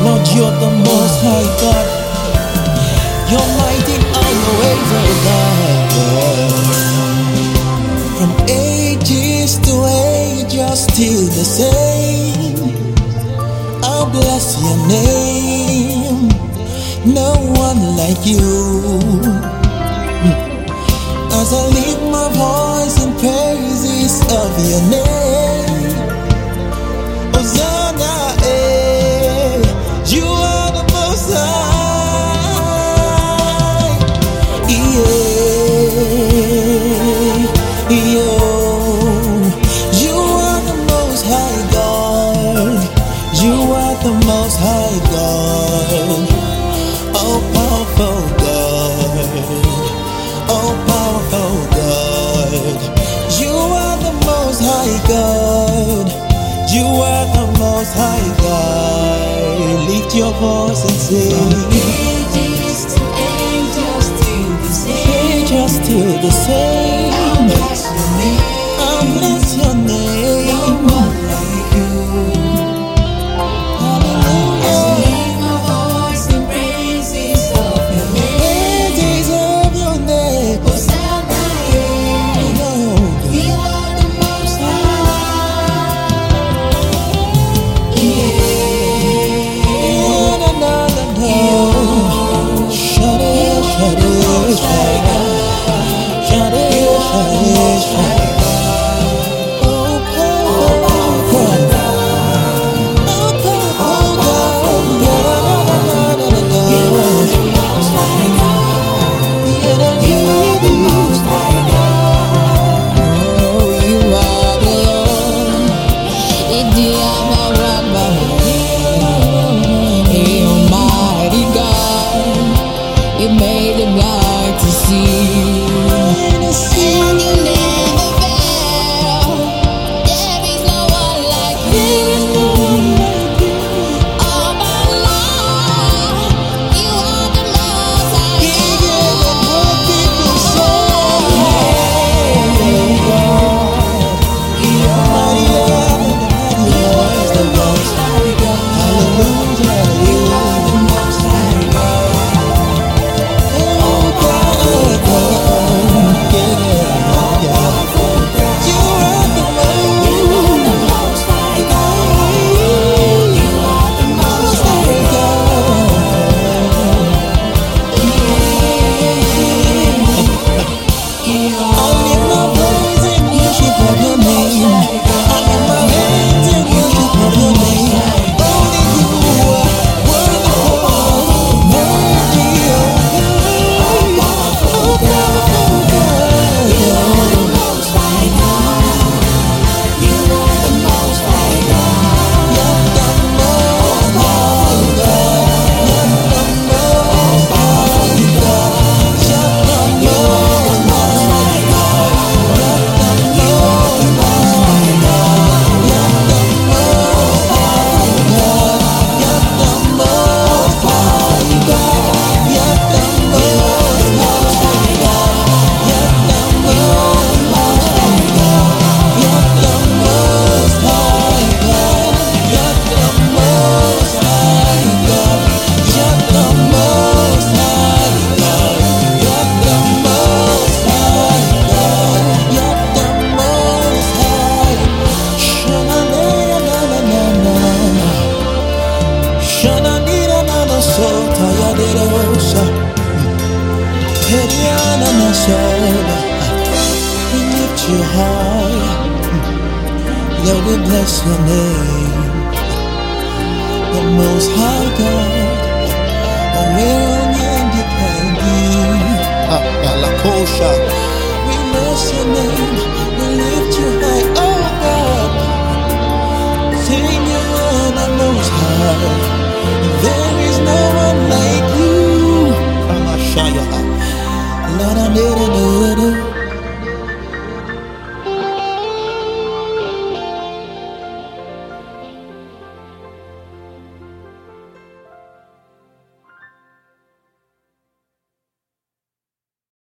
Lord, you're the most high God. You're mighty in all your ways, oh God. From ages to age, you're still the same. I'll bless your name. No one like you. As I lift my voice in praises of your name, Hosanna, you are the most high. You are the most high God. You are the most high God. Oh powerful God. Oh powerful God. You are the most high God. You are the most high God. Lift your voice and sing. Ages to angels still the same. Just still the same. I'll bless your name. I'll bless your name. No one like you. Hallelujah. As I lift my voice in praises of your name. Praises of your name. Hosanna, you are the most high. Shut it, shut it, shut it. Shut it, shut it, shut it. Oh, powerful God. Oh, powerful God. You are the most high God. You are the most high God. Oh, you are the Lord. Almighty God, you made the blind to see. And you never fail. There is no one like you. All my life, you are the most high We lift you high, Lord, we bless your name, the most high God. Only depending. Alakosha. We bless your name, we lift you high, oh God. Sing you are the most high.